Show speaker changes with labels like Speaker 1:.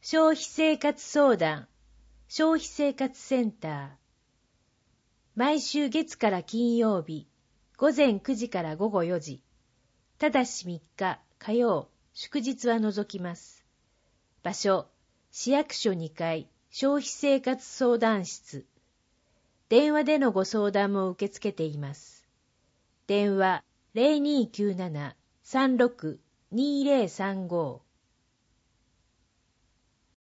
Speaker 1: 消費生活相談、消費生活センター。毎週月から金曜日、午前9時から午後4時。ただし3日、火曜、祝日は除きます。場所、市役所2階、消費生活相談室。電話でのご相談も受け付けています。電話 0297-36-2035